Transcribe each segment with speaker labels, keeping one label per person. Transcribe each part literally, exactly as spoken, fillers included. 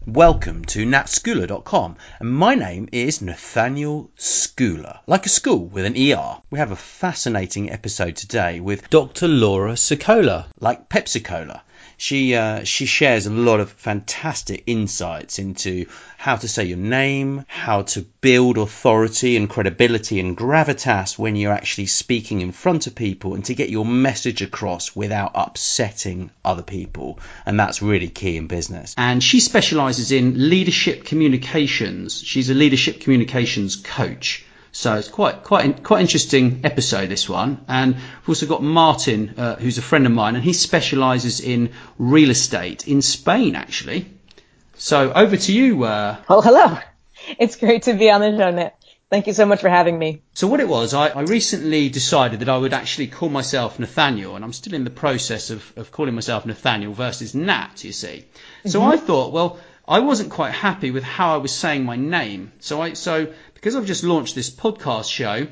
Speaker 1: Welcome to nat schooler dot com, and my name is Nathaniel Schooler, like a school with an E R. We have a fascinating episode today with Doctor Laura Sicola, like Pepsi Cola. She uh, she shares a lot of fantastic insights into how to say your name, how to build authority and credibility and gravitas when you're actually speaking in front of people, and to get your message across without upsetting other people. And that's really key in business. And she specializes in leadership communications. She's a leadership communications coach. So it's quite quite quite interesting episode, this one. And we've also got Martin, uh, who's a friend of mine, and he specialises in real estate in Spain, actually. So over to you. Uh...
Speaker 2: Oh, hello. It's great to be on the show, Nick. Thank you so much for having me.
Speaker 1: So what it was, I, I recently decided that I would actually call myself Nathaniel, and I'm still in the process of, of calling myself Nathaniel versus Nat, you see. So mm-hmm. I thought, well, I wasn't quite happy with how I was saying my name. So I so because I've just launched this podcast show,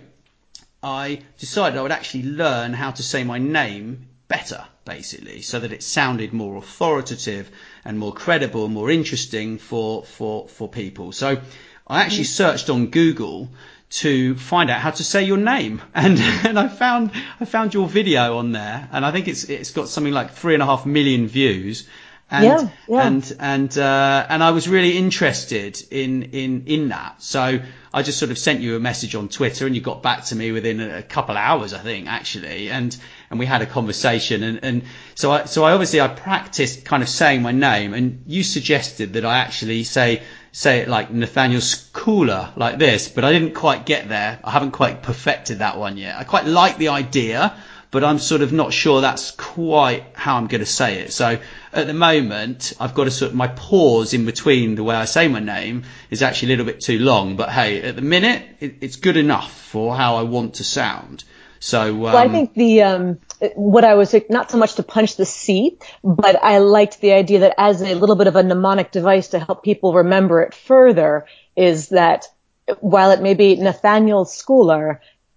Speaker 1: I decided I would actually learn how to say my name better, basically, so that it sounded more authoritative and more credible and more interesting for for, for people. So I actually searched on Google to find out how to say your name, and and I found I found your video on there, and I think it's it's got something like three and a half million views. And,
Speaker 2: yeah, yeah.
Speaker 1: and and uh, and I was really interested in, in in that, so I just sort of sent you a message on Twitter, and you got back to me within a couple of hours, I think, actually, and and we had a conversation, and, and so I so I obviously I practiced kind of saying my name, and you suggested that I actually say say it like Nathaniel Schooler, like this, but I didn't quite get there. I haven't quite perfected that one yet. I quite like the idea, but I'm sort of not sure that's quite how I'm going to say it. So at the moment, I've got a sort of, my pause in between the way I say my name is actually a little bit too long. But hey, at the minute, it, it's good enough for how I want to sound. So um,
Speaker 2: well, I think the um, what I was, not so much to punch the C, but I liked the idea that as a little bit of a mnemonic device to help people remember it further, is that while it may be Nathaniel Schooler,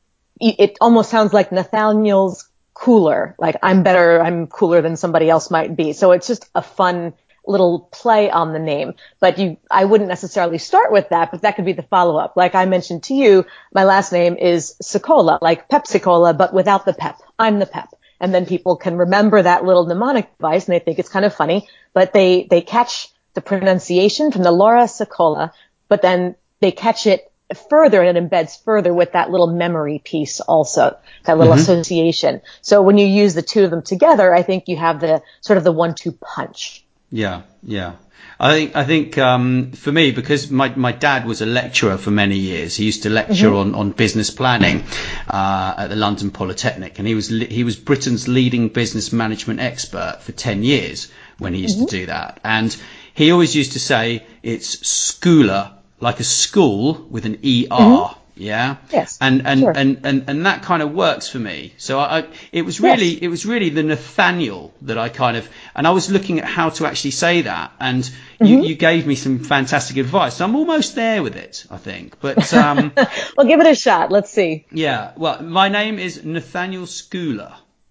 Speaker 2: it almost sounds like Nathaniel's cooler, like I'm better, I'm cooler than somebody else might be. So it's just a fun little play on the name. But you, I wouldn't necessarily start with that, but that could be the follow-up. Like I mentioned to you, my last name is Sicola, like Pepsi Cola, but without the pep. I'm the pep. And then people can remember that little mnemonic device, and they think it's kind of funny, but they, they catch the pronunciation from the Laura Sicola, but then they catch it further, and it embeds further with that little memory piece also, that little mm-hmm. association. So when you use the two of them together, I think you have the sort of the one two punch.
Speaker 1: Yeah, yeah. I think I think um, for me, because my, my dad was a lecturer for many years. He used to lecture mm-hmm. on, on business planning uh, at the London Polytechnic, and he was he was Britain's leading business management expert for ten years when he used mm-hmm. to do that. And he always used to say it's schooler, like a school with an E R, mm-hmm. yeah,
Speaker 2: yes,
Speaker 1: and and,
Speaker 2: sure.
Speaker 1: and and and that kind of works for me. So I, I it was really yes. it was really the Nathaniel that I kind of, and I was looking at how to actually say that, and mm-hmm. you, you gave me some fantastic advice. So I'm almost there with it, I think. But um,
Speaker 2: well, give it a shot. Let's see.
Speaker 1: Yeah, well, my name is Nathaniel Schooler.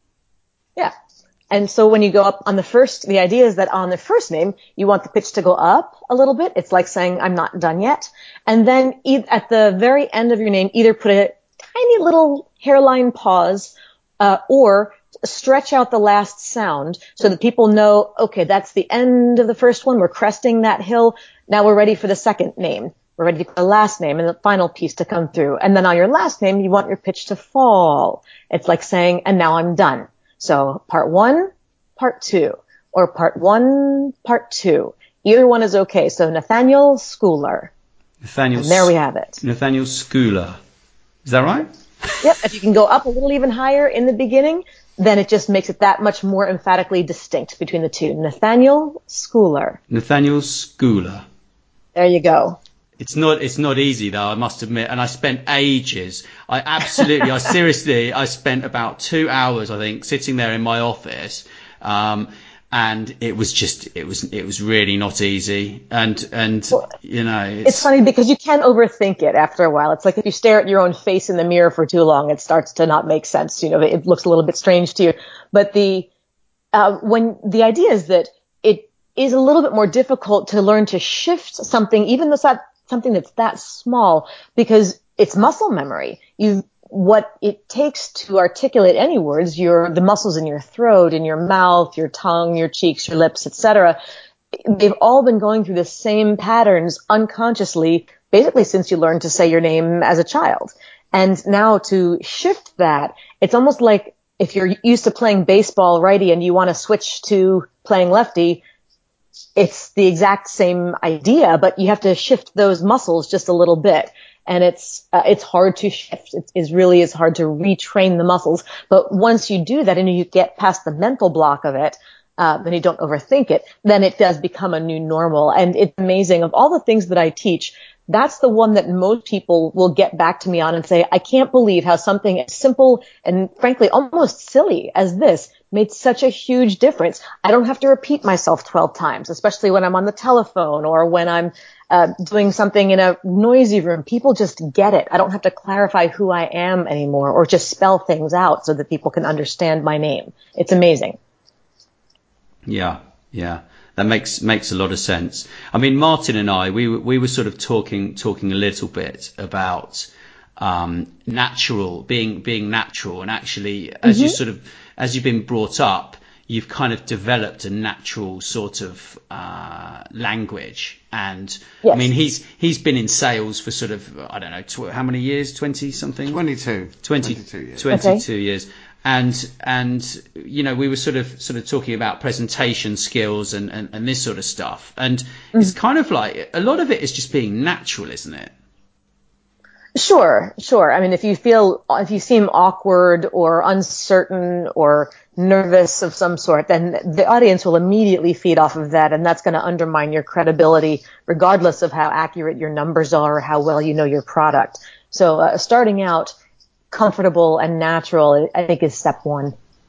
Speaker 2: Yeah. And so when you go up on the first, the idea is that on the first name, you want the pitch to go up a little bit. It's like saying, I'm not done yet. And then e- at the very end of your name, either put a tiny little hairline pause, uh, or stretch out the last sound so that people know, okay, that's the end of the first one. We're cresting that hill. Now we're ready for the second name. We're ready for the last name and the final piece to come through. And then on your last name, you want your pitch to fall. It's like saying, and now I'm done. So part one, part two, or part one, part two. Either one is okay. So Nathaniel Schooler.
Speaker 1: Nathaniel.
Speaker 2: And there we have it.
Speaker 1: Nathaniel Schooler. Is that right?
Speaker 2: Yep. If you can go up a little even higher in the beginning, then it just makes it that much more emphatically distinct between the two. Nathaniel Schooler.
Speaker 1: Nathaniel Schooler.
Speaker 2: There you go.
Speaker 1: It's not, it's not easy though, I must admit. And I spent ages. I absolutely, I seriously, I spent about two hours, I think, sitting there in my office. Um, and it was just, it was, it was really not easy. And, and, well, you know, it's,
Speaker 2: it's funny because you can overthink it after a while. It's like if you stare at your own face in the mirror for too long, it starts to not make sense. You know, it looks a little bit strange to you. But the, uh, when the idea is that it, is a little bit more difficult to learn to shift something, even though it's not something that's that small, because it's muscle memory. You, what it takes to articulate any words, your, the muscles in your throat, in your mouth, your tongue, your cheeks, your lips, et cetera, they've all been going through the same patterns unconsciously, basically since you learned to say your name as a child. And now to shift that, it's almost like if you're used to playing baseball righty and you want to switch to playing lefty, it's the exact same idea, but you have to shift those muscles just a little bit. And it's, uh, it's hard to shift. It is really is hard to retrain the muscles. But once you do that and you get past the mental block of it, uh, and you don't overthink it, then it does become a new normal. And it's amazing. Of all the things that I teach, that's the one that most people will get back to me on and say, I can't believe how something as simple and frankly almost silly as this made such a huge difference. I don't have to repeat myself twelve times, especially when I'm on the telephone or when I'm uh, doing something in a noisy room. People just get it. I don't have to clarify who I am anymore or just spell things out so that people can understand my name. It's amazing.
Speaker 1: Yeah, yeah. That makes makes a lot of sense. I mean, Martin and I, we were, we were sort of talking talking a little bit about um, natural being being natural, and actually, as mm-hmm. you sort of as you've been brought up, you've kind of developed a natural sort of uh, language. And yes. I mean, he's he's been in sales for sort of I don't know tw- how many years, twenty something,
Speaker 3: twenty-two,
Speaker 1: twenty,
Speaker 3: twenty-two years,
Speaker 1: twenty-two okay. years. And, and, you know, we were sort of, sort of talking about presentation skills and, and, and this sort of stuff. And mm-hmm. it's kind of like, a lot of it is just being natural, isn't it?
Speaker 2: Sure, sure. I mean, if you feel, if you seem awkward or uncertain or nervous of some sort, then the audience will immediately feed off of that. And that's going to undermine your credibility, regardless of how accurate your numbers are or how well you know your product. So, uh, starting out, comfortable and natural, I think, is step one.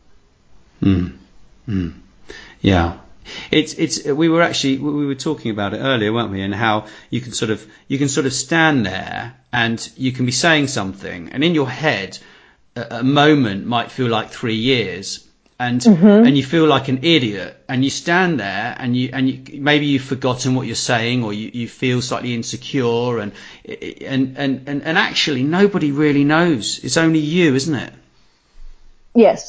Speaker 1: Mm. Mm. Yeah, it's it's. We were actually we were talking about it earlier, weren't we? And how you can sort of you can sort of stand there and you can be saying something, and in your head, a, a moment might feel like three years, and mm-hmm. and you feel like an idiot, and you stand there and you and you maybe you've forgotten what you're saying, or you, you feel slightly insecure, and and and and and actually nobody really knows. It's only you, isn't it?
Speaker 2: Yes.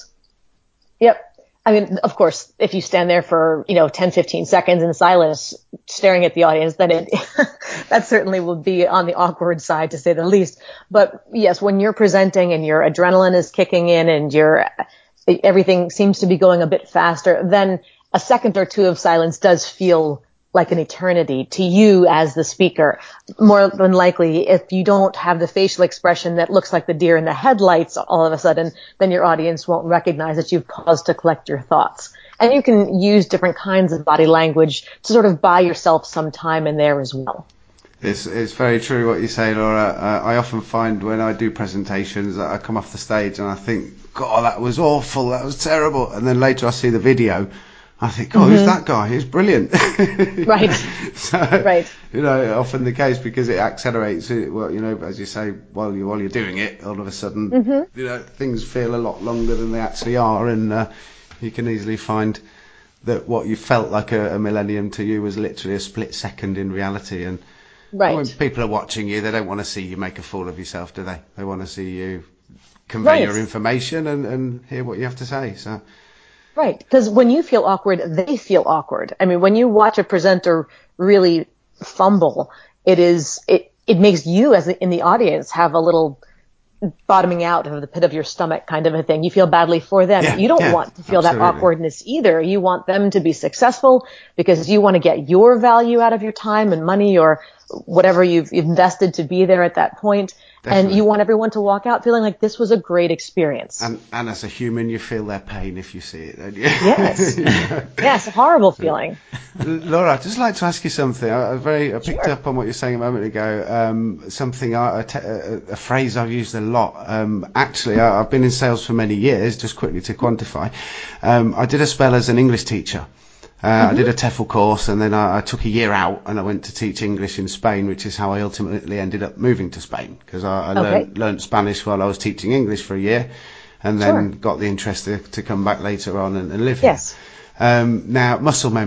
Speaker 2: Yep. I mean, of course, if you stand there for, you know, ten, fifteen seconds in silence staring at the audience, then it, that certainly will be on the awkward side, to say the least. But yes, when you're presenting and your adrenaline is kicking in and your everything seems to be going a bit faster, then a second or two of silence does feel like an eternity to you as the speaker. More than likely, if you don't have the facial expression that looks like the deer in the headlights all of a sudden, then your audience won't recognize that you've paused to collect your thoughts. And you can use different kinds of body language to sort of buy yourself some time in there as well.
Speaker 3: It's, it's very true what you say, Laura. Uh, I often find when I do presentations that I come off the stage and I think, God, that was awful, that was terrible. And then later I see the video, I think, oh, mm-hmm. who's that guy? He's brilliant.
Speaker 2: Right.
Speaker 3: So, right. You know, often the case, because it accelerates it. Well, you know, as you say, while you while you're doing it, all of a sudden, mm-hmm. you know, things feel a lot longer than they actually are, and uh, you can easily find that what you felt like a, a millennium to you was literally a split second in reality. And
Speaker 2: right.
Speaker 3: when people are watching you, they don't want to see you make a fool of yourself, do they? They want to see you convey right. your information and, and hear what you have to say. So.
Speaker 2: Right, because when you feel awkward, they feel awkward. I mean, when you watch a presenter really fumble, it is it it makes you, as in the audience, have a little bottoming out of the pit of your stomach kind of a thing. You feel badly for them.
Speaker 3: Yeah,
Speaker 2: you don't
Speaker 3: yeah,
Speaker 2: want to feel
Speaker 3: absolutely.
Speaker 2: that awkwardness either. You want them to be successful because you want to get your value out of your time and money or whatever you've invested to be there at that point. Definitely. And you want everyone to walk out feeling like this was a great experience.
Speaker 3: And, and as a human, you feel their pain if you see it, don't you?
Speaker 2: Yes. Yes, a horrible feeling.
Speaker 3: Laura, I'd just like to ask you something. I, I, very, I picked
Speaker 2: sure.
Speaker 3: up on what you were saying a moment ago. Um, something, I, a, te- a, a phrase I've used a lot. Um, actually, I, I've been in sales for many years, just quickly to quantify. Um, I did a spell as an English teacher. Uh, mm-hmm. I did a TEFL course, and then I, I took a year out and I went to teach English in Spain, which is how I ultimately ended up moving to Spain, because I, I okay. learned, learned Spanish while I was teaching English for a year, and then sure. got the interest to, to come back later on and, and live
Speaker 2: yes.
Speaker 3: here. Um, now, muscle memory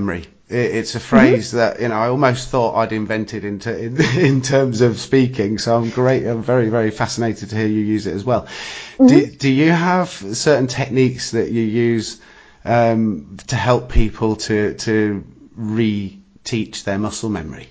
Speaker 3: It, it's a phrase mm-hmm. that, you know, I almost thought I'd invented into, in, in terms of speaking. So I'm great. I'm very, very fascinated to hear you use it as well. Mm-hmm. Do, do you have certain techniques that you use um, to help people to, to re-teach their muscle memory?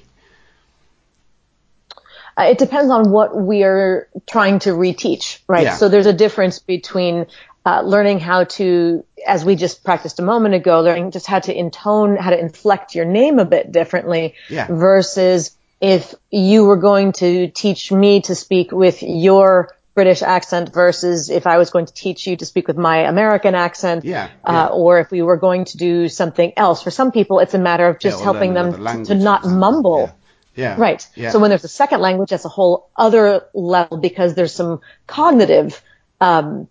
Speaker 2: Uh, it depends on what we are trying to reteach, right?
Speaker 3: Yeah.
Speaker 2: So there's a difference between uh, learning how to, as we just practiced a moment ago, learning just how to intone, how to inflect your name a bit differently,
Speaker 3: yeah.
Speaker 2: versus if you were going to teach me to speak with your British accent versus if I was going to teach you to speak with my American accent,
Speaker 3: yeah,
Speaker 2: uh,
Speaker 3: yeah.
Speaker 2: or if we were going to do something else. For some people, it's a matter of just
Speaker 3: yeah,
Speaker 2: helping them
Speaker 3: language,
Speaker 2: to not mumble.
Speaker 3: Yeah. Yeah.
Speaker 2: Right.
Speaker 3: Yeah.
Speaker 2: So when there's a second language, that's a whole other level because there's some cognitive um,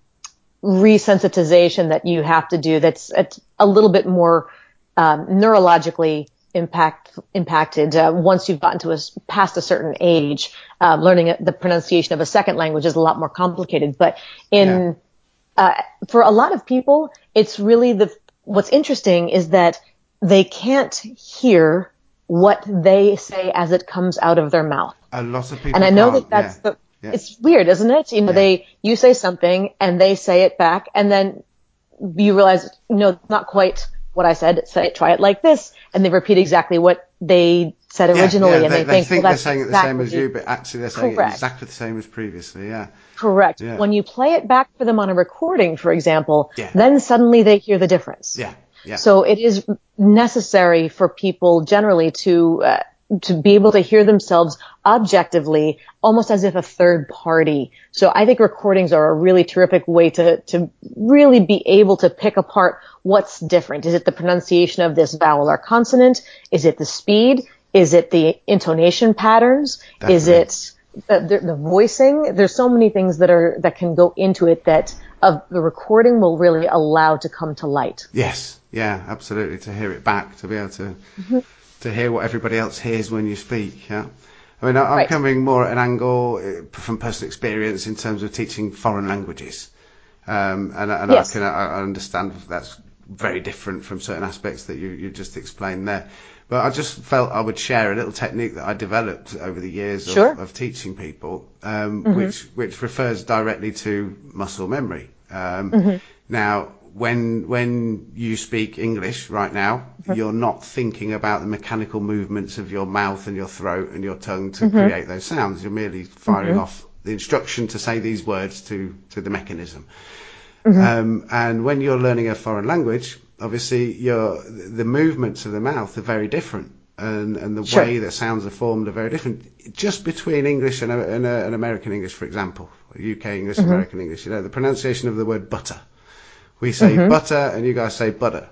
Speaker 2: resensitization that you have to do that's it's a little bit more um, neurologically impact impacted uh, once you've gotten to a, past a certain age. Uh, learning the pronunciation of a second language is a lot more complicated. But in
Speaker 3: Yeah.
Speaker 2: uh, for a lot of people, it's really the what's interesting is that they can't hear what they say as it comes out of their mouth.
Speaker 3: A lot of people
Speaker 2: And I know
Speaker 3: can't.
Speaker 2: that that's
Speaker 3: yeah.
Speaker 2: the,
Speaker 3: yeah.
Speaker 2: it's weird, isn't it? You know,
Speaker 3: yeah.
Speaker 2: they, you say something and they say it back and then you realize, no, not quite what I said. Say, try it like this. And they repeat exactly what they said originally.
Speaker 3: Yeah, yeah.
Speaker 2: And
Speaker 3: they,
Speaker 2: they,
Speaker 3: they
Speaker 2: think,
Speaker 3: think
Speaker 2: well,
Speaker 3: they're
Speaker 2: that's
Speaker 3: saying it the
Speaker 2: exactly
Speaker 3: same as you, but actually they're saying
Speaker 2: correct.
Speaker 3: it exactly the same as previously. Yeah.
Speaker 2: Correct.
Speaker 3: Yeah.
Speaker 2: When you play it back for them on a recording, for example,
Speaker 3: yeah.
Speaker 2: then suddenly they hear the difference.
Speaker 3: Yeah. Yeah.
Speaker 2: So it is necessary for people generally to, uh, to be able to hear themselves objectively, almost as if a third party. So I think recordings are a really terrific way to, to really be able to pick apart what's different. Is it the pronunciation of this vowel or consonant? Is it the speed? Is it the intonation patterns?
Speaker 3: Definitely.
Speaker 2: Is it the, the, the voicing? There's so many things that are, that can go into it that of the recording will really allow to come to light.
Speaker 3: Yes. Yeah, absolutely. To hear it back, to be able to,
Speaker 2: Mm-hmm.
Speaker 3: to hear what everybody else hears when you speak. Yeah. I mean, I'm
Speaker 2: Right.
Speaker 3: coming more at an angle from personal experience in terms of teaching foreign languages. Um, and and
Speaker 2: Yes.
Speaker 3: I can I understand that's very different from certain aspects that you, you just explained there. But I just felt I would share a little technique that I developed over the years of,
Speaker 2: Sure.
Speaker 3: of teaching people, um,
Speaker 2: Mm-hmm.
Speaker 3: which which refers directly to muscle memory. Um,
Speaker 2: Mm-hmm.
Speaker 3: Now, when when you speak English right now,
Speaker 2: Mm-hmm.
Speaker 3: you're not thinking about the mechanical movements of your mouth and your throat and your tongue to
Speaker 2: Mm-hmm.
Speaker 3: create those sounds. You're merely firing
Speaker 2: Mm-hmm.
Speaker 3: off the instruction to say these words to, to the mechanism.
Speaker 2: Mm-hmm.
Speaker 3: Um, and when you're learning a foreign language, obviously your the movements of the mouth are very different, and, and the
Speaker 2: Sure.
Speaker 3: way that sounds are formed are very different. Just between English and, a, and a, an American English, for example, U K English,
Speaker 2: Mm-hmm.
Speaker 3: American English, you know, the pronunciation of the word butter. We say
Speaker 2: Mm-hmm.
Speaker 3: butter, and you guys say butter.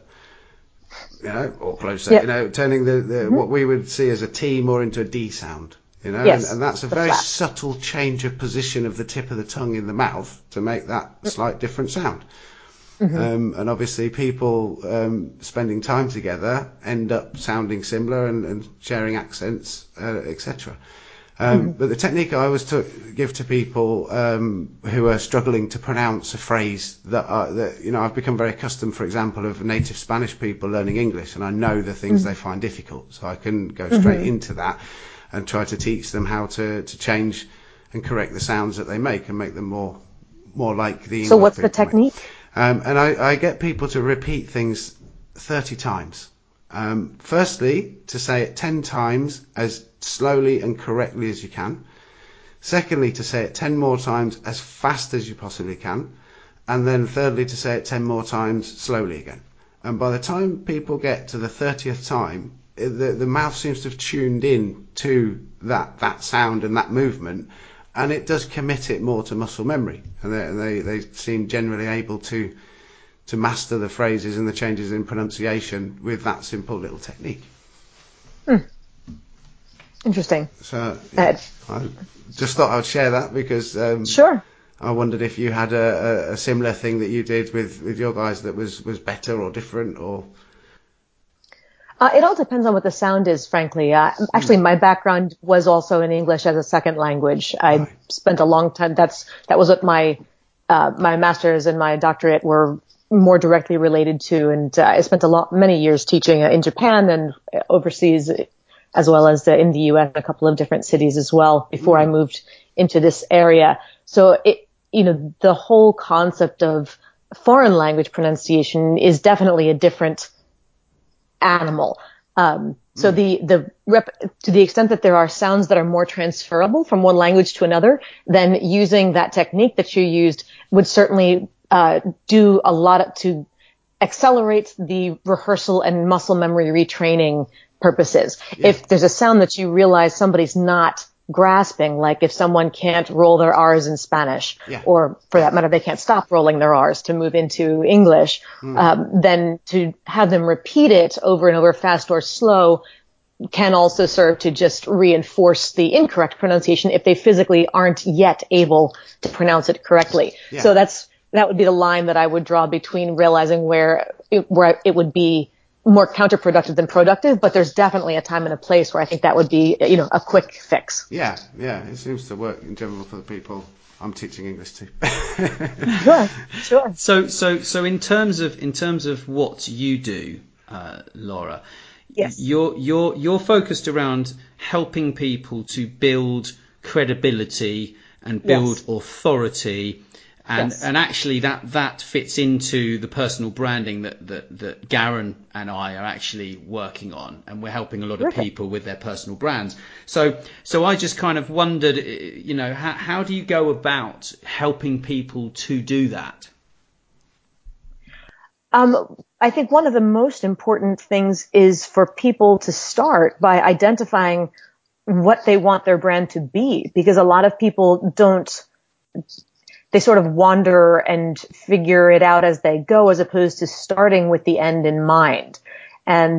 Speaker 3: You know, or closer.
Speaker 2: Yep.
Speaker 3: You know, turning the, the
Speaker 2: Mm-hmm.
Speaker 3: what we would see as a T more into a D sound. You know,
Speaker 2: Yes,
Speaker 3: and, and that's a
Speaker 2: the
Speaker 3: very
Speaker 2: flap.
Speaker 3: subtle change of position of the tip of the tongue in the mouth to make that slight different sound.
Speaker 2: Mm-hmm.
Speaker 3: Um, and obviously people um, spending time together end up sounding similar and, and sharing accents, uh, et cetera. Um,
Speaker 2: Mm-hmm.
Speaker 3: But the technique I always to, give to people um, who are struggling to pronounce a phrase that, are, that, you know, I've become very accustomed, for example, of native Spanish people learning English, and I know the things
Speaker 2: Mm-hmm.
Speaker 3: they find difficult, so I can go straight
Speaker 2: Mm-hmm.
Speaker 3: into that and try to teach them how to, to change and correct the sounds that they make and make them more more like the English
Speaker 2: So what's the
Speaker 3: people make.
Speaker 2: technique?
Speaker 3: Um, and I, I get people to repeat things thirty times. Um, firstly, to say it ten times as slowly and correctly as you can. Secondly, to say it ten more times as fast as you possibly can. And then thirdly, to say it ten more times slowly again. And by the time people get to the thirtieth time, the, the mouth seems to have tuned in to that, that sound and that movement. And it does commit it more to muscle memory. And they, they, they seem generally able to to master the phrases and the changes in pronunciation with that simple little technique.
Speaker 2: Hmm. Interesting.
Speaker 3: So yeah,
Speaker 2: Uh,
Speaker 3: I just thought I would share that because um,
Speaker 2: sure.
Speaker 3: I wondered if you had a, a, a similar thing that you did with, with your guys that was, was better or different or...
Speaker 2: Uh, it all depends on what the sound is, frankly. Uh, actually, my background was also in English as a second language. I
Speaker 3: Right.
Speaker 2: spent a long time. That's that was what my uh, my master's and my doctorate were more directly related to. And uh, I spent a lot, many years teaching uh, in Japan and overseas, as well as uh, in the U S, a couple of different cities as well before mm. I moved into this area. So it, you know, the whole concept of foreign language pronunciation is definitely a different animal. Um, so mm. the, the rep, to the extent that there are sounds that are more transferable from one language to another, then using that technique that you used would certainly, uh, do a lot to accelerate the rehearsal and muscle memory retraining purposes. Yeah. If there's a sound that you realize somebody's not grasping, like if someone can't roll their R's in Spanish, yeah. or for that matter, they can't stop rolling their R's to move into English, mm. um, then to have them repeat it over and over, fast or slow, can also serve to just reinforce the incorrect pronunciation if they physically aren't yet able to pronounce it correctly. Yeah. So that's, that would be the line that I would draw between realizing where it, where it would be more counterproductive than productive, but there's definitely a time and a place where I think that would be, you know, a quick fix.
Speaker 3: Yeah, yeah, it seems to work in general for the people I'm teaching English to.
Speaker 2: Sure, sure.
Speaker 1: So, so, so in terms of in terms of what you do, uh, Laura,
Speaker 2: yes.
Speaker 1: you're you're you're focused around helping people to build credibility and build yes. authority. And yes. and actually that, that fits into the personal branding that, that, that Garen and I are actually working on, and we're helping a lot of people with their personal brands. So so I just kind of wondered, you know, how, how do you go about helping people to do that?
Speaker 2: Um, I think one of the most important things is for people to start by identifying what they want their brand to be, because a lot of people don't. They sort of wander and figure it out as they go, as opposed to starting with the end in mind. And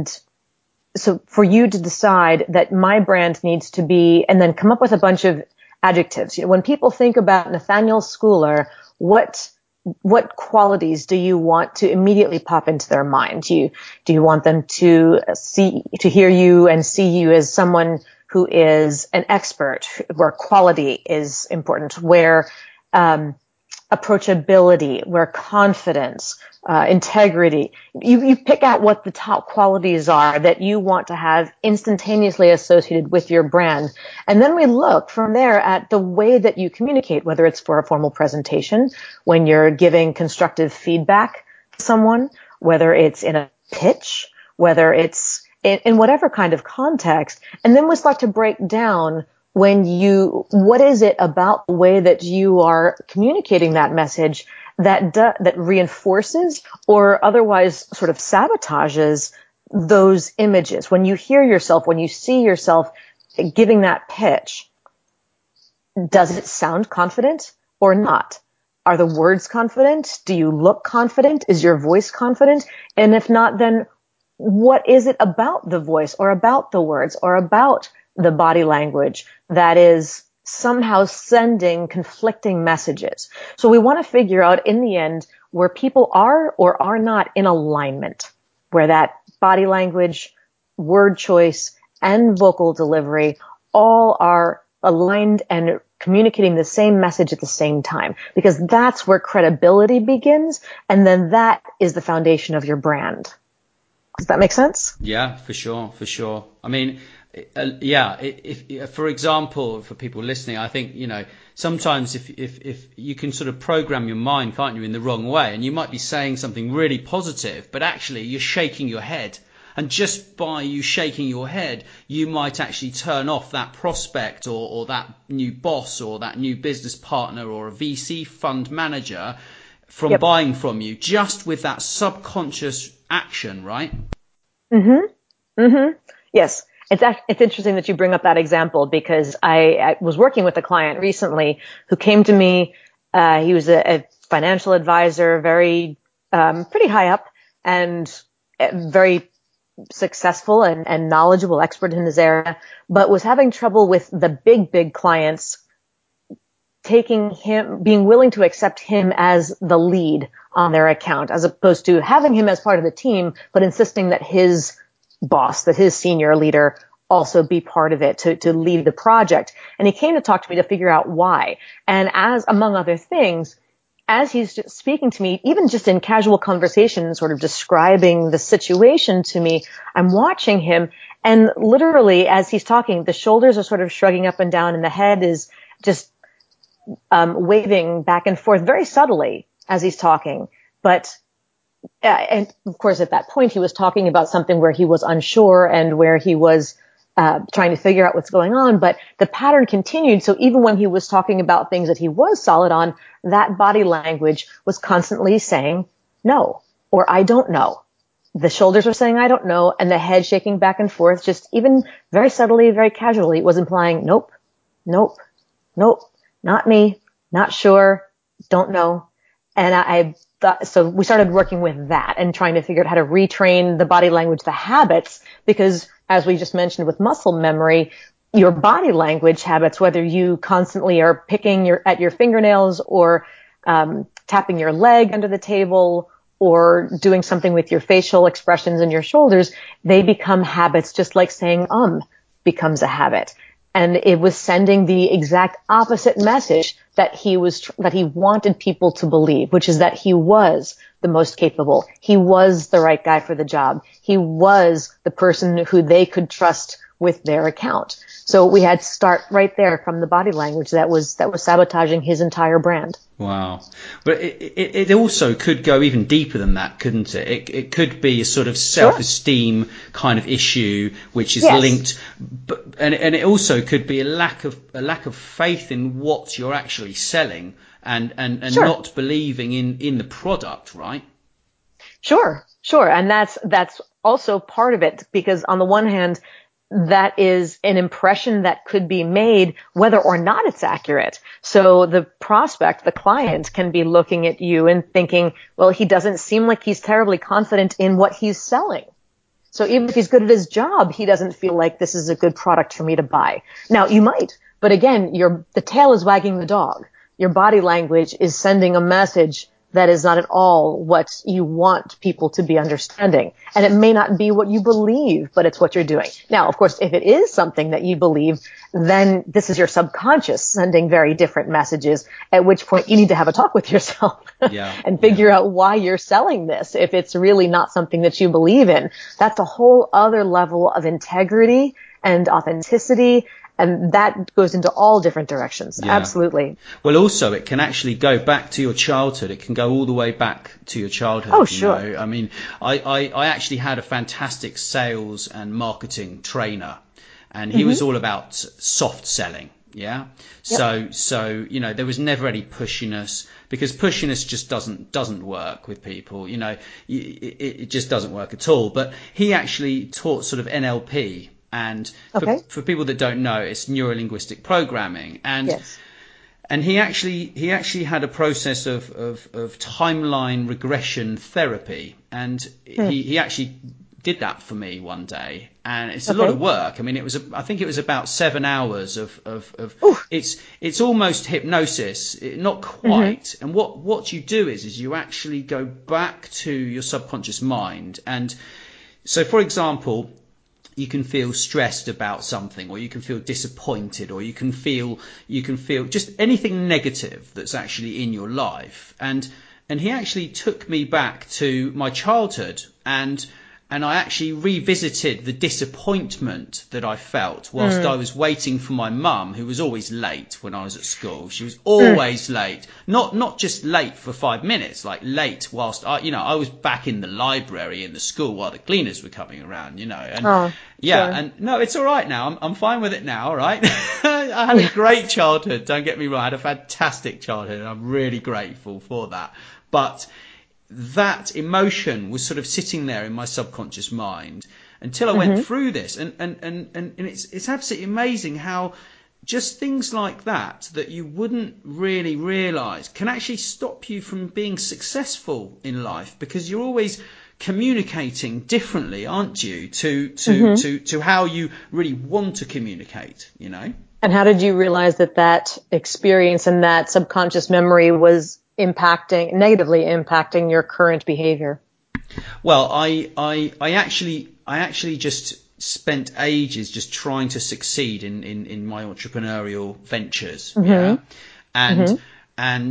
Speaker 2: so for you to decide that my brand needs to be, and then come up with a bunch of adjectives. You know, when people think about Nathaniel Schooler, what, what qualities do you want to immediately pop into their mind? Do you, do you want them to see, to hear you and see you as someone who is an expert, where quality is important, where Um, approachability, where confidence, uh, integrity, you, you pick out what the top qualities are that you want to have instantaneously associated with your brand. And then we look from there at the way that you communicate, whether it's for a formal presentation, when you're giving constructive feedback to someone, whether it's in a pitch, whether it's in, in whatever kind of context. And then we start to break down when you, what is it about the way that you are communicating that message that do, that reinforces or otherwise sort of sabotages those images? When you hear yourself, when you see yourself giving that pitch, does it sound confident or not? Are the words confident? Do you look confident? Is your voice confident? And if not, then what is it about the voice or about the words or about the body language that is somehow sending conflicting messages? So we want to figure out in the end where people are or are not in alignment, where that body language, word choice, and vocal delivery all are aligned and communicating the same message at the same time, because that's where credibility begins, and then that is the foundation of your brand. Does that make sense?
Speaker 1: Yeah, for sure, for sure. I mean, Uh, yeah, if, if, for example, for people listening, I think, you know, sometimes if, if, if you can sort of program your mind, can't you, in the wrong way, and you might be saying something really positive, but actually you're shaking your head. And just by you shaking your head, you might actually turn off that prospect or, or that new boss or that new business partner or a V C fund manager from yep. buying from you, just with that subconscious action, right?
Speaker 2: Mm-hmm. Mm-hmm. Yes. It's it's interesting that you bring up that example, because I, I was working with a client recently who came to me. Uh, he was a, a financial advisor, very um, pretty high up, and very successful and, and knowledgeable expert in his area, but was having trouble with the big, big clients taking him, being willing to accept him as the lead on their account, as opposed to having him as part of the team, but insisting that his boss, that his senior leader also be part of it to, to lead the project. And he came to talk to me to figure out why. And as among other things, as he's just speaking to me, even just in casual conversation, sort of describing the situation to me, I'm watching him, and literally as he's talking, the shoulders are sort of shrugging up and down, and the head is just um, waving back and forth very subtly as he's talking. But uh, and of course, at that point, he was talking about something where he was unsure and where he was uh, trying to figure out what's going on. But the pattern continued. So even when he was talking about things that he was solid on, that body language was constantly saying no, or I don't know. The shoulders were saying I don't know, and the head shaking back and forth, just even very subtly, very casually, was implying nope, nope, nope, not me, not sure, don't know. And I, I thought, so we started working with that and trying to figure out how to retrain the body language, the habits, because as we just mentioned with muscle memory, your body language habits, whether you constantly are picking your at your fingernails or um, tapping your leg under the table or doing something with your facial expressions and your shoulders, they become habits, just like saying um becomes a habit. And it was sending the exact opposite message that he was, that he wanted people to believe, which is that he was the most capable. He was the right guy for the job. He was the person who they could trust with their account. So we had to start right there from the body language that was, that was sabotaging his entire brand.
Speaker 1: Wow. But it, it, it also could go even deeper than that, couldn't it? It, it could be a sort of self-esteem sure. kind of issue, which is yes. linked, but, and, and it also could be a lack of, a lack of faith in what you're actually selling and, and, and sure. not believing in, in the product, right?
Speaker 2: Sure, sure. And that's, that's also part of it, because on the one hand, that is an impression that could be made whether or not it's accurate. So the prospect, the client, can be looking at you and thinking, well, he doesn't seem like he's terribly confident in what he's selling. So even if he's good at his job, he doesn't feel like this is a good product for me to buy. Now, you might, but again, your the tail is wagging the dog. Your body language is sending a message that is not at all what you want people to be understanding. And it may not be what you believe, but it's what you're doing. Now, of course, if it is something that you believe, then this is your subconscious sending very different messages, at which point you need to have a talk with yourself yeah, and figure yeah. out why you're selling this. If it's really not something that you believe in, that's a whole other level of integrity and authenticity. And that goes into all different directions. Yeah. Absolutely.
Speaker 1: Well, also, it can actually go back to your childhood. It can go all the way back to your childhood.
Speaker 2: Oh, sure.
Speaker 1: You know? I mean, I, I, I actually had a fantastic sales and marketing trainer, and he mm-hmm. was all about soft selling. Yeah. Yep. So, so, you know, there was never any pushiness, because pushiness just doesn't, doesn't work with people. You know, it, it just doesn't work at all. But he actually taught sort of N L P. And for,
Speaker 2: okay.
Speaker 1: for people that don't know, it's neuro-linguistic programming. And
Speaker 2: yes.
Speaker 1: and he actually he actually had a process of, of, of timeline regression therapy. And hmm. he, he actually did that for me one day. And it's a okay. lot of work. I mean, it was a, I think it was about seven hours of, of, of it's it's almost hypnosis, not quite. Mm-hmm. And what, what you do is is you actually go back to your subconscious mind. And so, for example, you can feel stressed about something, or you can feel disappointed, or you can feel you can feel just anything negative that's actually in your life. And and he actually took me back to my childhood, and and I actually revisited the disappointment that I felt whilst mm. I was waiting for my mum, who was always late when I was at school. She was always mm. late, not not just late for five minutes, like late whilst I, you know, I was back in the library in the school while the cleaners were coming around, you know. And
Speaker 2: oh,
Speaker 1: yeah,
Speaker 2: sure.
Speaker 1: and no, it's all right now. I'm I'm fine with it now, all right? I had a great childhood. Don't get me wrong. I had a fantastic childhood, and I'm really grateful for that. But that emotion was sort of sitting there in my subconscious mind until I mm-hmm. went through this. And, and, and, and, and it's, it's absolutely amazing how just things like that, that you wouldn't really realize, can actually stop you from being successful in life, because you're always communicating differently, aren't you, to, to, mm-hmm. to, to how you really want to communicate, you know?
Speaker 2: And how did you realize that that experience and that subconscious memory was impacting, negatively impacting your current behavior?
Speaker 1: Well, I, I, I actually, I actually just spent ages just trying to succeed in, in, in my entrepreneurial ventures. Mm-hmm. Yeah. And, mm-hmm. and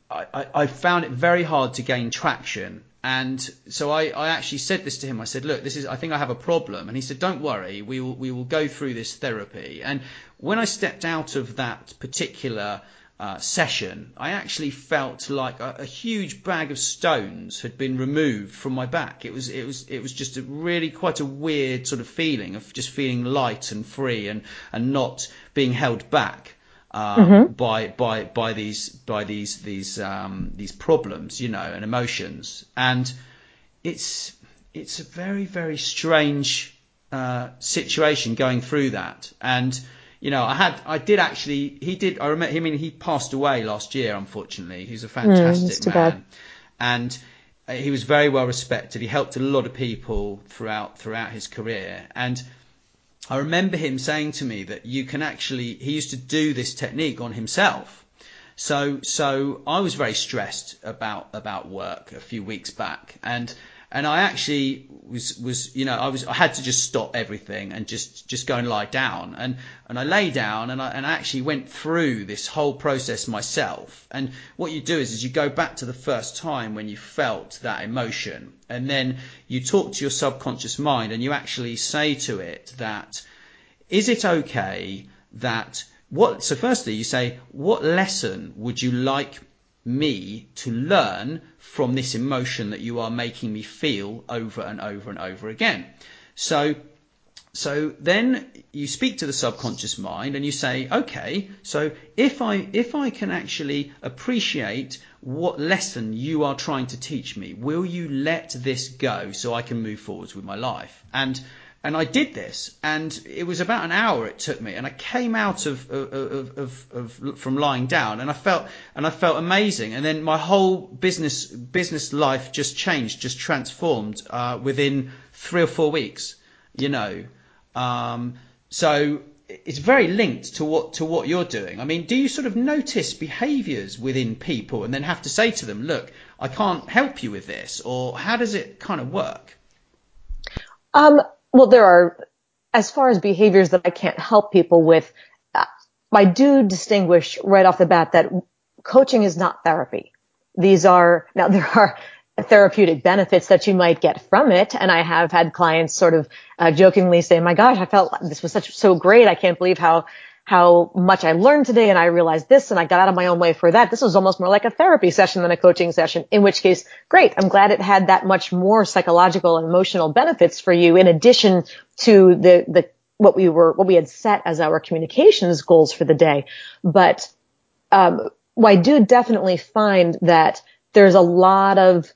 Speaker 1: I, I, I found it very hard to gain traction. And so I, I actually said this to him. I said, look, this is, I think I have a problem. And he said, don't worry, we will, we will go through this therapy. And when I stepped out of that particular uh, session, I actually felt like a, a huge bag of stones had been removed from my back. It was, it was, it was just a really quite a weird sort of feeling of just feeling light and free and, and not being held back. Um, mm-hmm. by by by these by these these um, these problems, you know, and emotions, and it's it's a very very strange uh, situation going through that. And you know, I had I did actually he did I remember I mean he passed away last year, unfortunately. He's a fantastic
Speaker 2: mm,
Speaker 1: man,
Speaker 2: bad.
Speaker 1: and he was very well respected. He helped a lot of people throughout throughout his career. And I remember him saying to me that you can actually, he used to do this technique on himself. So, so I was very stressed about, about work a few weeks back. And, and I actually was, was, you know, I was, I had to just stop everything and just, just go and lie down. And, and I lay down and I, and I actually went through this whole process myself. And what you do is, is you go back to the first time when you felt that emotion. And then you talk to your subconscious mind and you actually say to it that, is it okay that what, so firstly you say, what lesson would you like me to learn from this emotion that you are making me feel over and over and over again? So, so then you speak to the subconscious mind and you say, okay, so if I, if I can actually appreciate what lesson you are trying to teach me, will you let this go so I can move forwards with my life? And And I did this, and it was about an hour it took me, and I came out of, of, of, of from lying down, and I felt, and I felt amazing. And then my whole business, business life just changed, just transformed, uh, within three or four weeks, you know. Um, so it's very linked to what, to what you're doing. I mean, do you sort of notice behaviors within people and then have to say to them, look, I can't help you with this, or how does it kind of work?
Speaker 2: Um, Well, there are, as far as behaviors that I can't help people with, I do distinguish right off the bat that coaching is not therapy. These are, now there are therapeutic benefits that you might get from it. And I have had clients sort of uh, jokingly say, my gosh, I felt this was such, so great. I can't believe how, how much I learned today. And I realized this and I got out of my own way for that. This was almost more like a therapy session than a coaching session, in which case, great. I'm glad it had that much more psychological and emotional benefits for you in addition to the, the, what we were, what we had set as our communications goals for the day. But, um, I do definitely find that there's a lot of,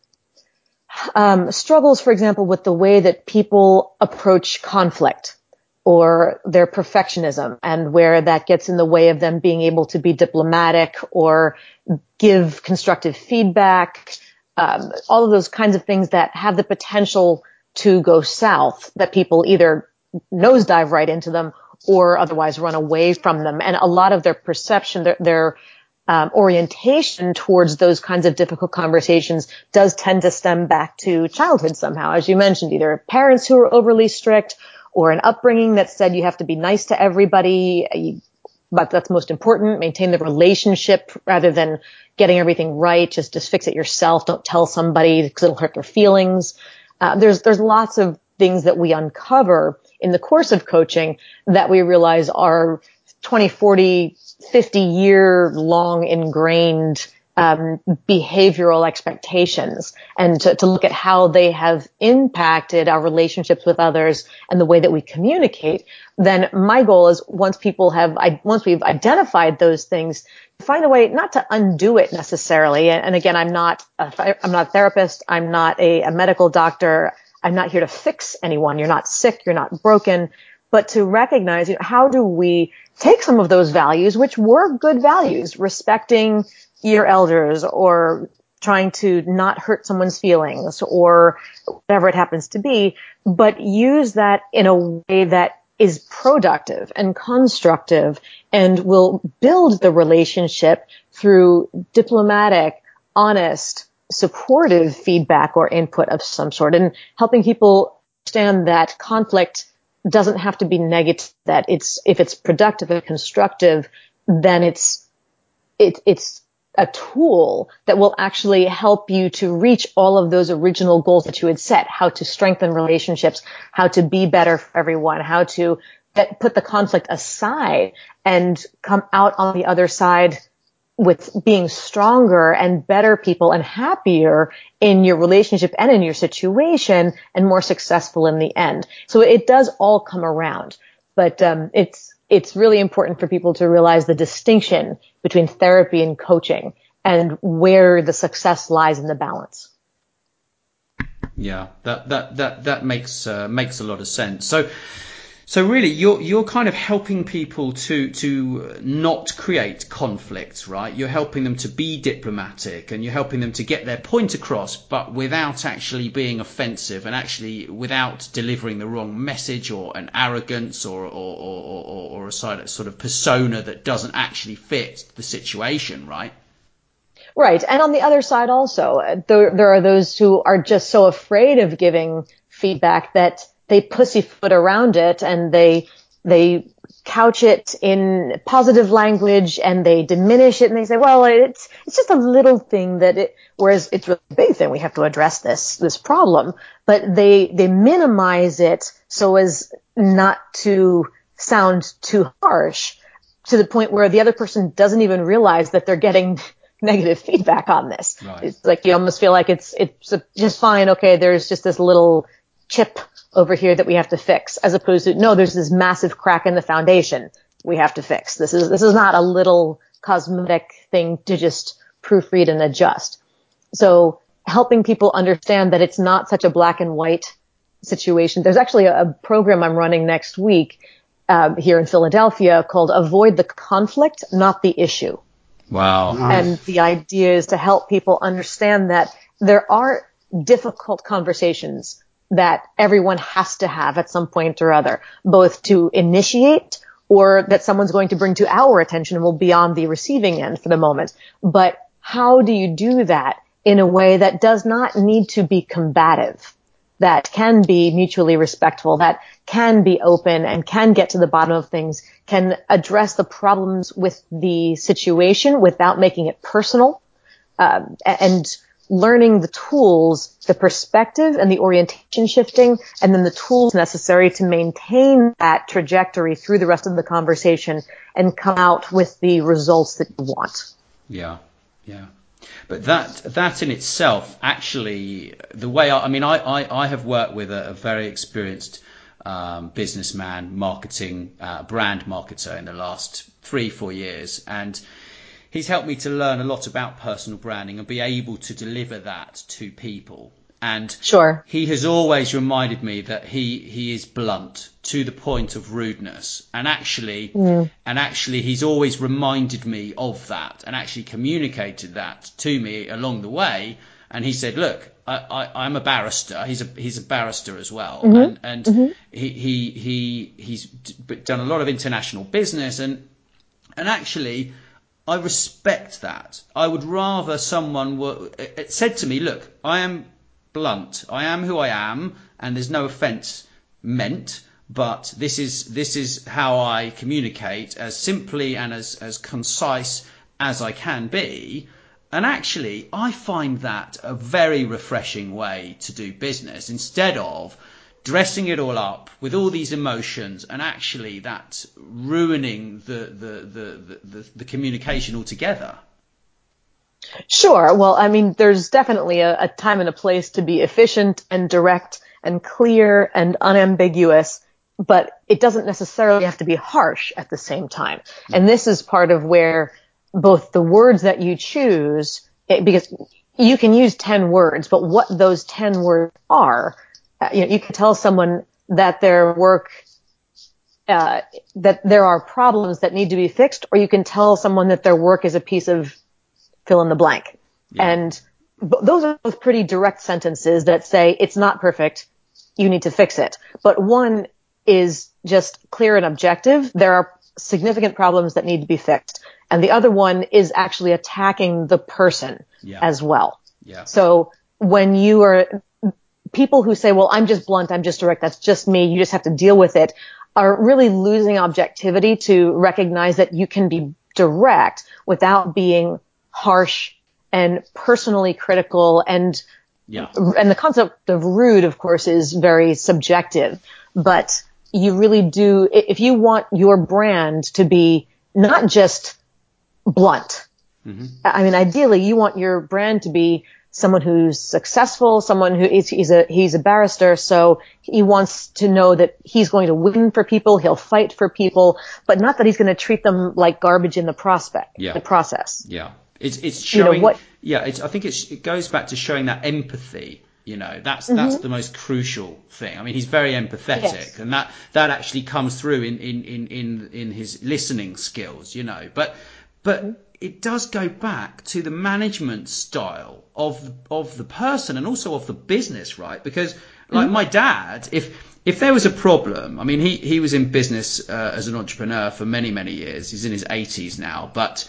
Speaker 2: um, struggles, for example, with the way that people approach conflict, or their perfectionism, and where that gets in the way of them being able to be diplomatic or give constructive feedback, um, all of those kinds of things that have the potential to go south, that people either nosedive right into them or otherwise run away from them. And a lot of their perception, their, their um, orientation towards those kinds of difficult conversations does tend to stem back to childhood somehow, as you mentioned, either parents who are overly strict, or an upbringing that said you have to be nice to everybody, but that's most important. Maintain the relationship rather than getting everything right. Just, just fix it yourself. Don't tell somebody because it'll hurt their feelings. Uh, there's, there's lots of things that we uncover in the course of coaching that we realize are twenty, forty, fifty year long ingrained Um, behavioral expectations, and to, to look at how they have impacted our relationships with others and the way that we communicate. Then my goal is, once people have, I, once we've identified those things, find a way not to undo it necessarily. And, and again, I'm not, a, I'm not a therapist. I'm not a, a medical doctor. I'm not here to fix anyone. You're not sick. You're not broken. But to recognize, you know, how do we take some of those values, which were good values, respecting your elders, or trying to not hurt someone's feelings, or whatever it happens to be, but use that in a way that is productive and constructive and will build the relationship through diplomatic, honest, supportive feedback or input of some sort, and helping people understand that conflict doesn't have to be negative, that it's, if it's productive and constructive, then it's, it, it's a tool that will actually help you to reach all of those original goals that you had set, how to strengthen relationships, how to be better for everyone, how to get, put the conflict aside and come out on the other side with being stronger and better people and happier in your relationship and in your situation and more successful in the end. So it does all come around, but um, it's it's really important for people to realize the distinction between therapy and coaching and where the success lies in the balance.
Speaker 1: Yeah, that that that that makes uh, makes a lot of sense. So. So really, you're you're kind of helping people to to not create conflicts, right? You're helping them to be diplomatic, and you're helping them to get their point across, but without actually being offensive, and actually without delivering the wrong message or an arrogance or or or, or, or a sort of persona that doesn't actually fit the situation, right?
Speaker 2: Right, and on the other side also, there, there are those who are just so afraid of giving feedback that they pussyfoot around it and they they couch it in positive language and they diminish it and they say, well, it's it's just a little thing that it, whereas it's a big thing. We have to address this this problem, but they they minimize it so as not to sound too harsh, to the point where the other person doesn't even realize that they're getting negative feedback on this.
Speaker 1: Right.
Speaker 2: It's like you almost feel like it's it's just fine. Okay, there's just this little chip over here that we have to fix, as opposed to, no, there's this massive crack in the foundation we have to fix. This is, this is not a little cosmetic thing to just proofread and adjust. So helping people understand that it's not such a black and white situation. There's actually a, a program I'm running next week, um, here in Philadelphia called Avoid the Conflict, Not the Issue.
Speaker 1: Wow.
Speaker 2: And the idea is to help people understand that there are difficult conversations that everyone has to have at some point or other, both to initiate or that someone's going to bring to our attention and will be on the receiving end for the moment. But how do you do that in a way that does not need to be combative, that can be mutually respectful, that can be open and can get to the bottom of things, can address the problems with the situation without making it personal, um, and learning the tools, the perspective and the orientation shifting, and then the tools necessary to maintain that trajectory through the rest of the conversation and come out with the results that you want.
Speaker 1: Yeah, yeah. But that that in itself, actually, the way I, I mean, I, I, I have worked with a, a very experienced um, businessman, marketing, uh, brand marketer in the last three, four years, and he's helped me to learn a lot about personal branding and be able to deliver that to people. And
Speaker 2: sure,
Speaker 1: he has always reminded me that he, he is blunt to the point of rudeness. And actually, mm. and actually, he's always reminded me of that and actually communicated that to me along the way. And he said, look, I, I, I'm a barrister. He's a he's a barrister as well. Mm-hmm. And, and mm-hmm. he, he, he, he's done a lot of international business. And, and actually, I respect that. I would rather someone were, it said to me, look, I am blunt. I am who I am, and there's no offence meant, but this is this is how I communicate, as simply and as, as concise as I can be. And actually, I find that a very refreshing way to do business, instead of dressing it all up with all these emotions and actually that ruining the the the, the, the communication altogether.
Speaker 2: Sure. Well, I mean, there's definitely a, a time and a place to be efficient and direct and clear and unambiguous, but it doesn't necessarily have to be harsh at the same time. Mm-hmm. And this is part of where both the words that you choose, it, because you can use ten words, but what those ten words are, uh, you know, you can tell someone that their work, uh, that there are problems that need to be fixed, or you can tell someone that their work is a piece of fill in the blank. Yeah. And b- those are both pretty direct sentences that say it's not perfect, you need to fix it. But one is just clear and objective. There are significant problems that need to be fixed. And the other one is actually attacking the person yeah. as well.
Speaker 1: Yeah.
Speaker 2: So when you are, people who say, well, I'm just blunt, I'm just direct, that's just me, you just have to deal with it, are really losing objectivity to recognize that you can be direct without being harsh and personally critical, and
Speaker 1: Yeah.
Speaker 2: and the concept of rude, of course, is very subjective, but you really do, if you want your brand to be not just blunt, mm-hmm. I mean, ideally you want your brand to be someone who's successful, someone who is, he's a, he's a barrister. So he wants to know that he's going to win for people. He'll fight for people, but not that he's going to treat them like garbage in the prospect,
Speaker 1: yeah.
Speaker 2: the process.
Speaker 1: Yeah. It's, it's showing,
Speaker 2: you know, what,
Speaker 1: yeah, it's, I think it's, it goes back to showing that empathy. You know, that's, mm-hmm. that's the most crucial thing. I mean, he's very empathetic, yes. and that, that actually comes through in, in, in, in, in his listening skills, you know, but, but mm-hmm. it does go back to the management style of, of the person and also of the business, right? Because like mm-hmm. my dad, if, if there was a problem, I mean, he, he was in business, uh, as an entrepreneur for many, many years. He's in his eighties now, but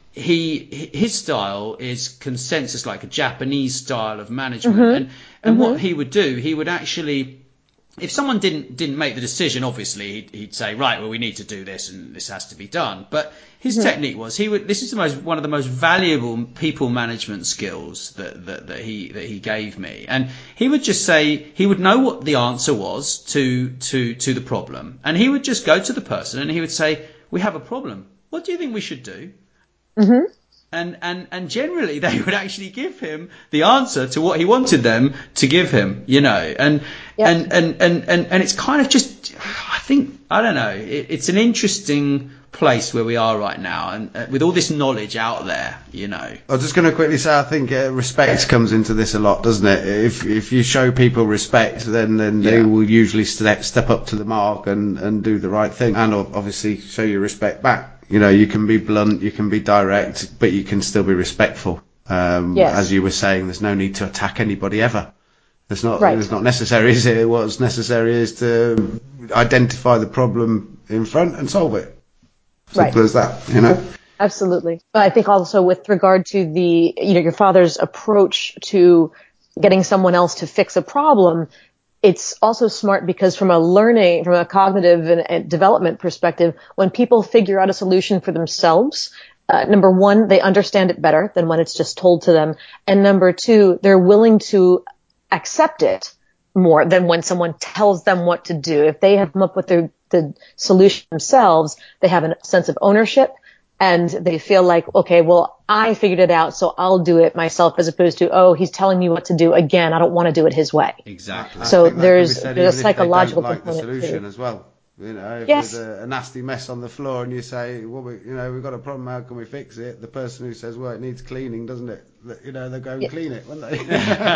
Speaker 1: he his style is consensus, like a Japanese style of management. Mm-hmm. And and mm-hmm. what he would do, he would actually, if someone didn't didn't make the decision, obviously he'd, he'd say, right, well, we need to do this and this has to be done. But his mm-hmm. technique was, he would, this is the most, one of the most valuable people management skills that, that, that he, that he gave me. And he would just say, he would know what the answer was to, to, to the problem. And he would just go to the person and he would say, we have a problem. What do you think we should do?
Speaker 2: Mm-hmm.
Speaker 1: And, and, and generally they would actually give him the answer to what he wanted them to give him, you know, and, yep. and, and, and, and, and it's kind of just, I think, I don't know, it, it's an interesting place where we are right now, and uh, with all this knowledge out there, you know.
Speaker 3: I was just going to quickly say, I think uh, respect comes into this a lot, doesn't it? If if you show people respect, then then yeah. they will usually step step up to the mark and, and do the right thing, and obviously show you respect back. You know, you can be blunt, you can be direct, but you can still be respectful. Um,
Speaker 2: yes.
Speaker 3: As you were saying, there's no need to attack anybody ever. It's not,
Speaker 2: right.
Speaker 3: it's not necessary, is it? What's necessary is to identify the problem in front and solve it. Simple
Speaker 2: right.
Speaker 3: as that, you know?
Speaker 2: Absolutely. But I think also with regard to the, you know, your father's approach to getting someone else to fix a problem, it's also smart because from a learning, from a cognitive and, and development perspective, when people figure out a solution for themselves, uh, number one, they understand it better than when it's just told to them. And number two, they're willing to accept it more than when someone tells them what to do. If they have come up with the, the solution themselves, they have a sense of ownership. And they feel like, okay, well, I figured it out, so I'll do it myself, as opposed to, oh, he's telling me what to do again. I don't want to do it his way.
Speaker 1: Exactly.
Speaker 2: So there's, there's a psychological
Speaker 3: like
Speaker 2: component
Speaker 3: the solution
Speaker 2: too.
Speaker 3: as well. You know, if
Speaker 2: yes.
Speaker 3: there's a, a nasty mess on the floor and you say, well, we, you know, we've got a problem, how can we fix it? The person who says, well, it needs cleaning, doesn't it? You know, they'll go and yeah. clean it, won't they?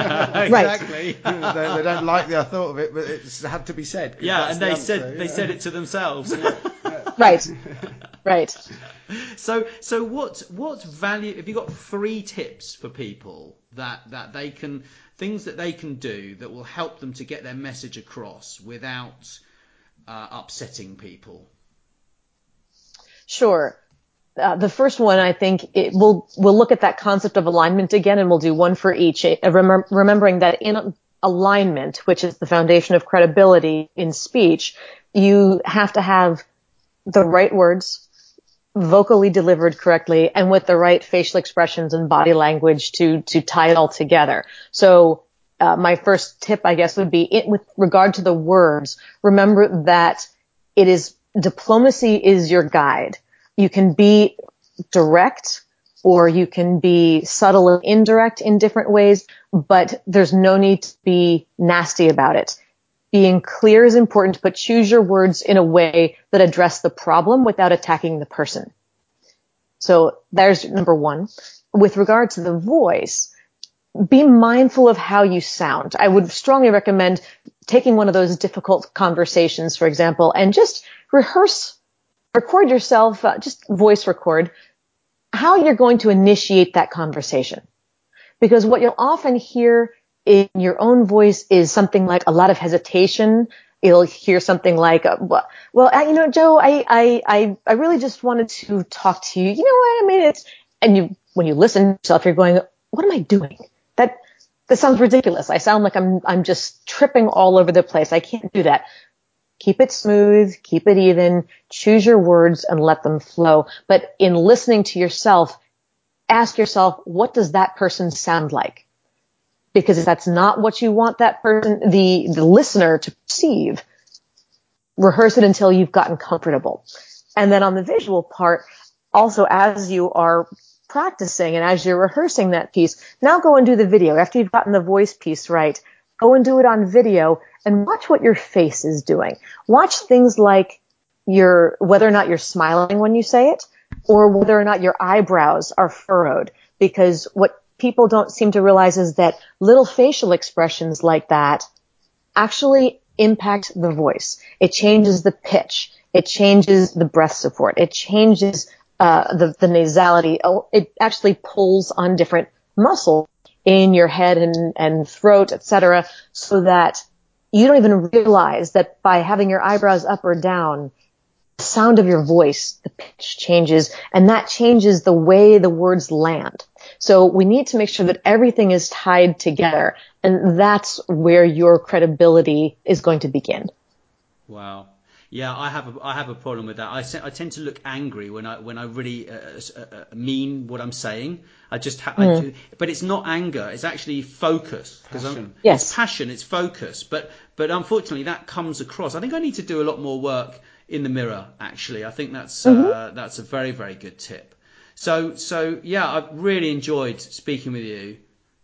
Speaker 1: Exactly.
Speaker 3: they, they don't like the thought of it, but it's had to be said.
Speaker 1: Yeah, and they
Speaker 3: the answer,
Speaker 1: said they
Speaker 3: yeah.
Speaker 1: said it to themselves.
Speaker 3: yeah, yeah.
Speaker 2: Right. Right.
Speaker 1: So, so what, what value, have you got three tips for people that, that they can, things that they can do that will help them to get their message across without uh, upsetting people?
Speaker 2: Sure. Uh, the first one, I think, it, we'll, we'll look at that concept of alignment again, and we'll do one for each. Uh, remem- remembering that in alignment, which is the foundation of credibility in speech, you have to have the right words, vocally delivered correctly, and with the right facial expressions and body language to, to tie it all together. So, uh, my first tip, I guess, would be it, with regard to the words, remember that it is, diplomacy is your guide. You can be direct or you can be subtle and indirect in different ways, but there's no need to be nasty about it. Being clear is important, but choose your words in a way that address the problem without attacking the person. So there's number one. With regard to the voice, be mindful of how you sound. I would strongly recommend taking one of those difficult conversations, for example, and just rehearse, record yourself, uh, just voice record how you're going to initiate that conversation. Because what you'll often hear in your own voice is something like a lot of hesitation. You'll hear something like, uh, well, well uh, you know, Joe, I, I, I, I really just wanted to talk to you. You know what? I mean, it's, and you, when you listen to yourself, you're going, what am I doing? That, that sounds ridiculous. I sound like I'm, I'm just tripping all over the place. I can't do that. Keep it smooth, keep it even, choose your words and let them flow. But in listening to yourself, ask yourself, what does that person sound like? Because if that's not what you want that person, the, the listener to perceive, rehearse it until you've gotten comfortable. And then on the visual part, also as you are practicing and as you're rehearsing that piece, now go and do the video. After you've gotten the voice piece right, go and do it on video and watch what your face is doing. Watch things like your, whether or not you're smiling when you say it, or whether or not your eyebrows are furrowed. Because what people don't seem to realize is that little facial expressions like that actually impact the voice. It changes the pitch. It changes the breath support. It changes uh, the, the nasality. Oh, it actually pulls on different muscles in your head and, and throat, et cetera, so that you don't even realize that by having your eyebrows up or down, the sound of your voice, the pitch changes, and that changes the way the words land. So we need to make sure that everything is tied together, and that's where your credibility is going to begin.
Speaker 1: Wow. Yeah, I have a, I have a problem with that. I, I tend to look angry when I when I really uh, uh, mean what I'm saying. I just ha- mm. I do, but it's not anger. It's actually focus.
Speaker 3: Passion.
Speaker 2: Yes.
Speaker 1: It's passion. It's focus. But but unfortunately, that comes across. I think I need to do a lot more work in the mirror. Actually, I think that's mm-hmm. uh, that's a very very good tip. So so yeah, I've really enjoyed speaking with you.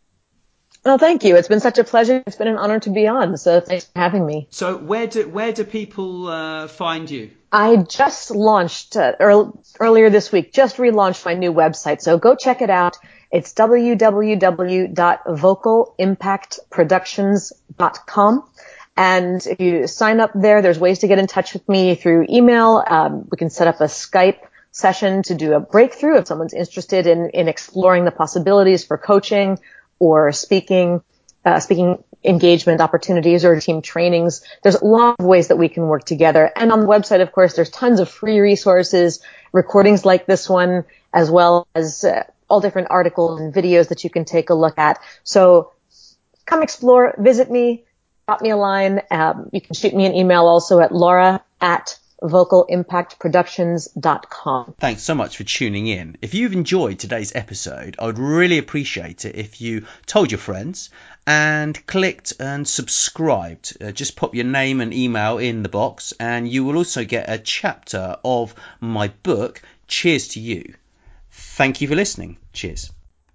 Speaker 2: Oh, thank you. It's been such a pleasure. It's been an honor to be on. So thanks for having me.
Speaker 1: So where do where do people uh, find you?
Speaker 2: I just launched uh, early, earlier this week, just relaunched my new website. So go check it out. It's w w w dot vocal impact productions dot com. And if you sign up there, there's ways to get in touch with me through email. Um, we can set up a Skype session to do a breakthrough if someone's interested in, in exploring the possibilities for coaching or speaking, uh, speaking engagement opportunities or team trainings. There's a lot of ways that we can work together. And on the website, of course, there's tons of free resources, recordings like this one, as well as uh, all different articles and videos that you can take a look at. So come explore, visit me, drop me a line. Um, you can shoot me an email also at Laura at vocal impact productions dot com.
Speaker 1: Thanks so much for tuning in. If you've enjoyed today's episode, I would really appreciate it if you told your friends and clicked and subscribed. Uh, just pop your name and email in the box and you will also get a chapter of my book, Cheers to You. Thank you for listening. Cheers.